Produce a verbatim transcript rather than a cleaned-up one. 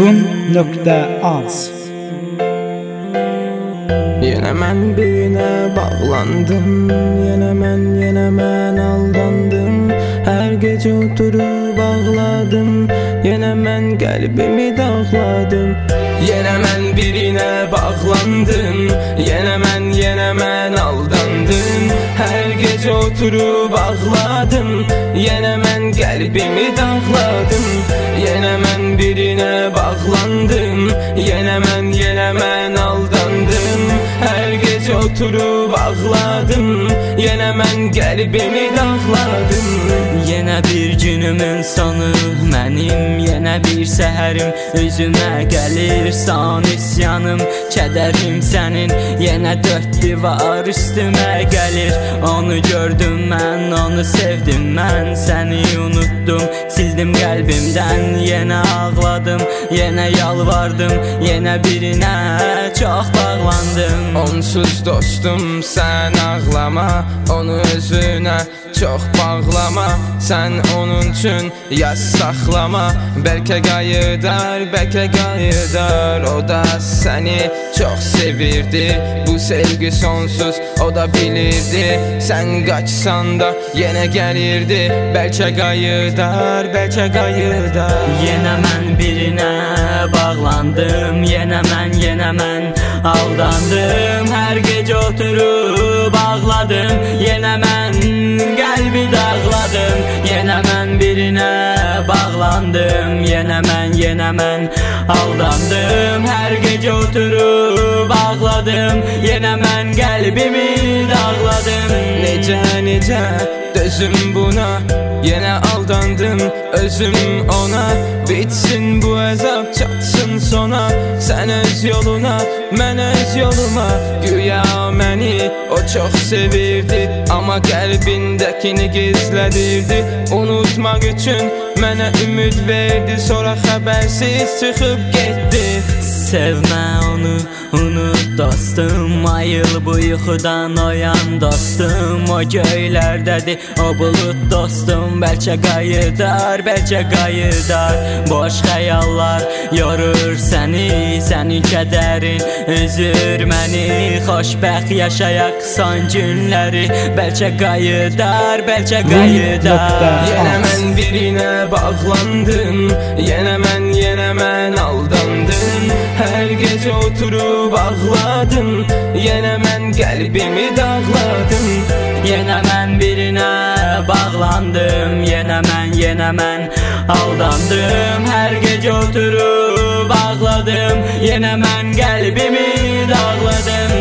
Firavun nöqtə az. Yenə mən birinə bağlandım, yenə mən, yenə mən aldandım. Hər gecə oturub ağladım, yenə mən qəlbimi dağladım. Yenə mən birinə bağlandım, yenə mən, yenə mən aldandım. Hər gecə oturub ağladım, yenə mən qəlbimi dağladım. Yenə mən birinə bağlandım, yenə mən, yenə mən aldandım. Hər gecə oturub ağladım, yenə mən qəlbimi dağladım. Yenə bir günümün sonu mənim, yenə bir səhərim üzümə gəlir san isyanım, kədərim sənin, yenə dörd divar üstümə gəlir. Onu gördüm mən, onu sevdim mən, səni unutdum, sildim qəlbimdən. Yenə ağladım, yenə yalvardım, yenə birinə çox bağlandım. Onsuz dostum sən ağlama, onu özünə çox bağlama. Sən onun üçün yaz saxlama, bəlkə qayıdar, bəlkə qayıdar. O da səni çox sevirdi, bu sevgi sonsuz, o da bilirdi. Sən qaçsan da yenə gəlirdi, bəlkə qayıdar, bəlkə qayıdar. Yenə mən birinə bağlandım, yenə mən, yenə mən aldandım. Hər gecə oturub ağladım, yenə mən qəlbi dağladım. Yenə mən birinə bağlandım, yenə mən, yenə mən aldandım. Hər gecə oturub ağladım, yenə mən qəlbimi dağladım. Necə, necə dözüm buna, yenə aldandım özüm ona. Bitsin bu əzab, çatsın sona. Sən öz yoluna, mən öz yoluma. Güya məni o çox sevirdi, amma qəlbindəkini gizlədirdi. Unutmaq üçün mənə ümid verdi, sonra xəbərsiz çıxıb getdi. Sevmə onu, unut dostum, ayıl bu yuxudan oyan dostum. O göylərdədir, o bulut dostum, bəlkə qayıdar, bəlkə qayıdar. Boş xəyallar yorur səni, sənin kədərin üzür məni. Xoşbəxt yaşayaq son günləri, bəlkə qayıdar, bəlkə qayıdar. Yenə mən birinə bağlandım, yenə mən, yenə mən aldandım. Hər gecə oturub ağladım, yenə mən qəlbimi dağladım. Yenə mən birinə bağlandım, yenə mən, yenə mən aldandım. Hər gecə oturub ağladım, yenə mən qəlbimi dağladım.